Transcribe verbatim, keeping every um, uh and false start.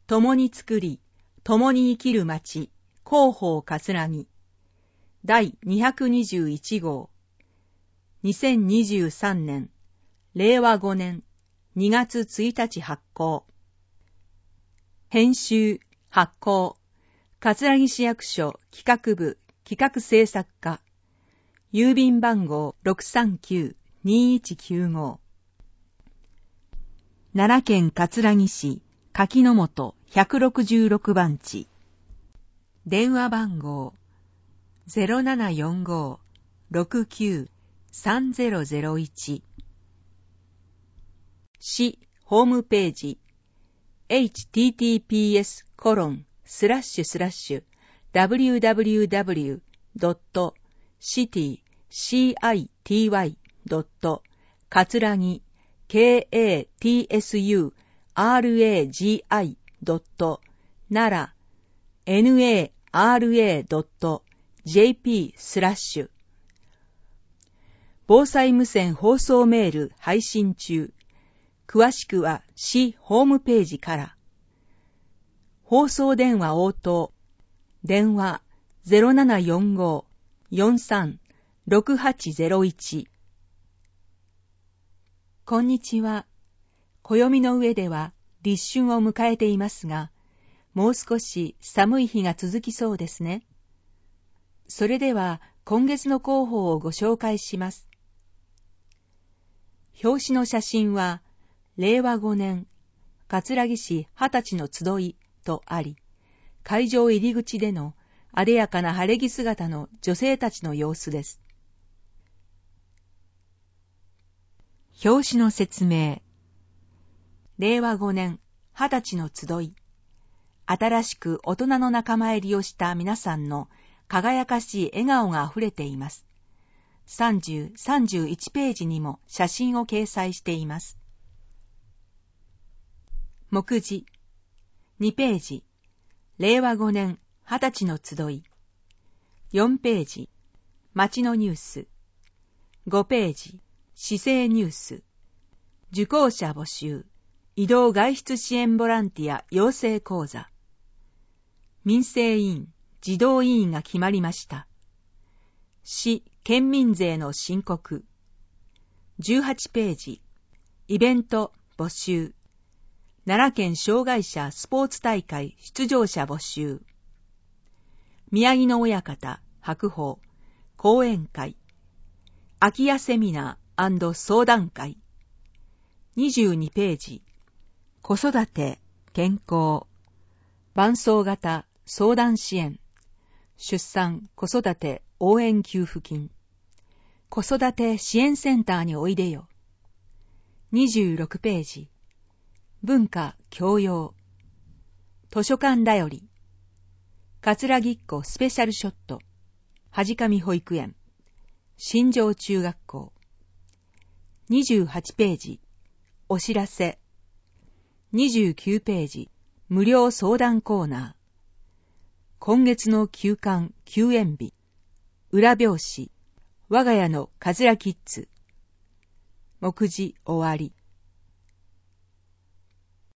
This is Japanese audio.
共に作り、共に生きる町、広報葛城。第にひゃくにじゅういち号。にせんにじゅうさんねん、れいわごねんにがつついたち発行。編集、発行、葛城市役所企画部企画制作課。郵便番号 ろくさんきゅうにいちきゅうご。奈良県葛城市柿の本ひゃくろくじゅうろくばんち。電話番号 ゼロななよんご ろくきゅう さんぜろぜろいち。市ホームページ エイチティーティーピーエスコロンスラッシュスラッシュダブリューダブリューダブリュードットシティシーアイティーワイドットかつらぎ ケーエーティーエスユーアールエージーアイドットなら エヌエーアールエードットジェーピー スラッシュ。防災無線放送メール配信中。詳しくは市ホームページから。放送電話応答。電話 ゼロななよんご よんさん ろくはちゼロいち。こんにちは。暦の上では立春を迎えていますが、もう少し寒い日が続きそうですね。それでは今月の広報をご紹介します。表紙の写真は、れいわごねん、葛城市二十歳の集いとあり、会場入り口でのあでやかな晴れ着姿の女性たちの様子です。表紙の説明。れいわごねん、二十歳の集い。新しく大人の仲間入りをした皆さんの輝かしい笑顔があふれています。さんじゅう、さんじゅういちページにも写真を掲載しています。目次。にページ。れいわごねん、二十歳の集い。よんページ。町のニュース。ごページ。市政ニュース。受講者募集。移動外出支援ボランティア養成講座。民生委員、児童委員が決まりました。市、県民税の申告。じゅうはちページ。イベント、募集。奈良県障害者スポーツ大会出場者募集。宮城野親方、白鵬、講演会。空き家セミナー&相談会。にじゅうにページ。子育て、健康。伴走型相談支援。出産、子育て応援給付金。子育て支援センターにおいでよ。にじゅうろくページ。文化、教養。図書館だより。葛城っ子スペシャルショット。はじかみ保育園。新庄中学校。にじゅうはちページ。お知らせ。にじゅうきゅうページ。無料相談コーナー。今月の休刊休園日。裏表紙。我が家のかずらキッズ。目次終わり。